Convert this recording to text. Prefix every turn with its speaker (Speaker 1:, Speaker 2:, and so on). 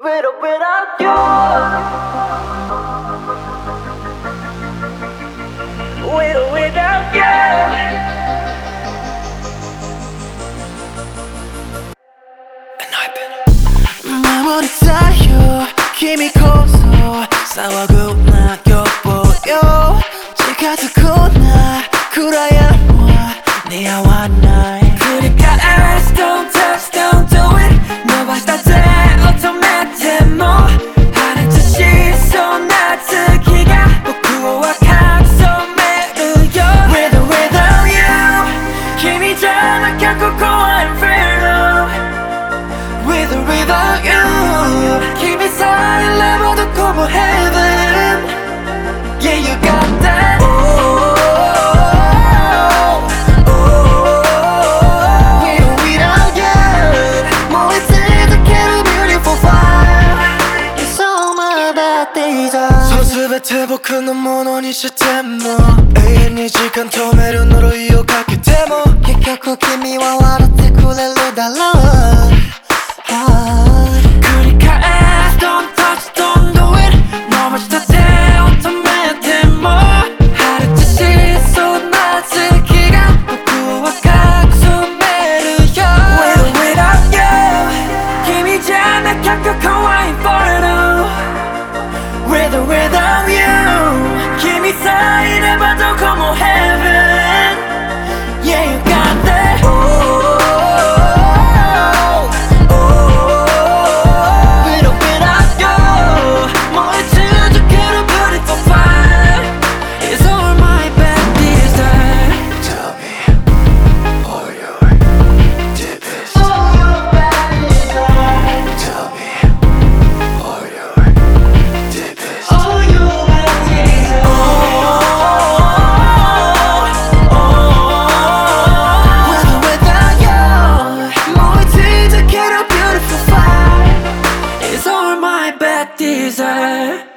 Speaker 1: With or without you. With or without you.
Speaker 2: 마무리 쌓여 힘이 커서 싸워구나 껴보여 제가 듣구나 그래야 네 아와 나의 그러니까 ask don't touch don't do it 너 봤다 돼 automatic 뭐 하는 짓이 손아트기가 복구와 각성매르여 With or without you 힘이 잖아 결코 고한 fear With or without you 힘이 쌓인 level도 고보 heaven Yeah you got that全て僕のものにしても永遠に時間止める呪いをかけても結局君は笑ってくれるだろう繰り返す Don't touch, don't do it 伸ばした手を止めても晴れてしそうな月が僕は隠めるよ With or without you 君じゃなきゃ怖い forever With or without you 君さえいればどこも heaven Yeah you got that With or without you 燃え続ける beautiful fire It's all my bad desire Tell me all your deepest All your bad desire Tell me all your deepest All your bad desire With or without you燃え続ける beautiful fire It's all my bad desire